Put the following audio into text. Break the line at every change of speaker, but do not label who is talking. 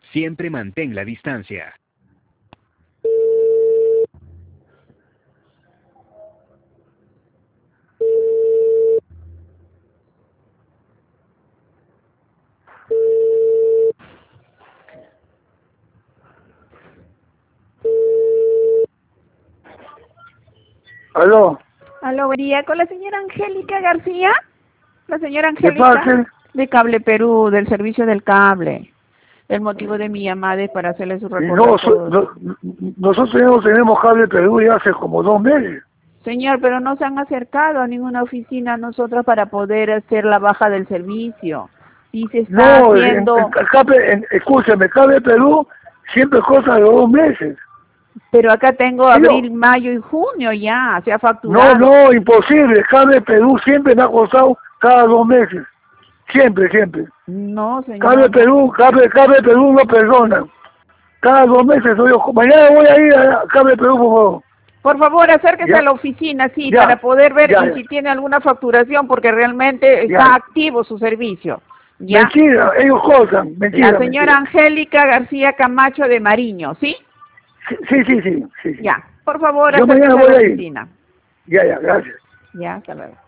Siempre mantén la distancia.
Aló.
Aló, buen día, con la señora Angélica García. La señora
¿De
Angélica
parte?
de Cable Perú, del servicio del cable. El motivo de mi llamada es para hacerle su
Y no,
recordatorio.
nosotros no tenemos Cable Perú ya hace como 2 meses.
Señor, pero no se han acercado a ninguna oficina a nosotros para poder hacer la baja del servicio. Y se está
No,
haciendo,
escúchame, Cable Perú siempre cosa de 2 meses.
pero acá tengo
Ellos,
abril, mayo y junio ya, se ha
no,
facturado.
no, imposible. Cable Perú siempre me ha costado cada 2 meses. Siempre, siempre.
No,
Cable
señor, no.
Perú, Cable Perú no perdona. Cada 2 meses soy yo. Mañana voy a ir a Cable Perú, por favor.
Por favor, acérquese a
Ya,
la oficina, sí,
ya,
para poder ver
ya,
y si tiene alguna facturación, porque realmente está
ya.
activo su servicio. ¿Ya?
Mentira, ellos cobran.
La
Mentira,
señora
mentira.
Angélica García Camacho de Mariño, ¿sí?
Sí.
Ya. Por favor,
Yo mañana
acérquese a
voy
la
a ir.
oficina.
Ya, gracias.
Ya, hasta luego.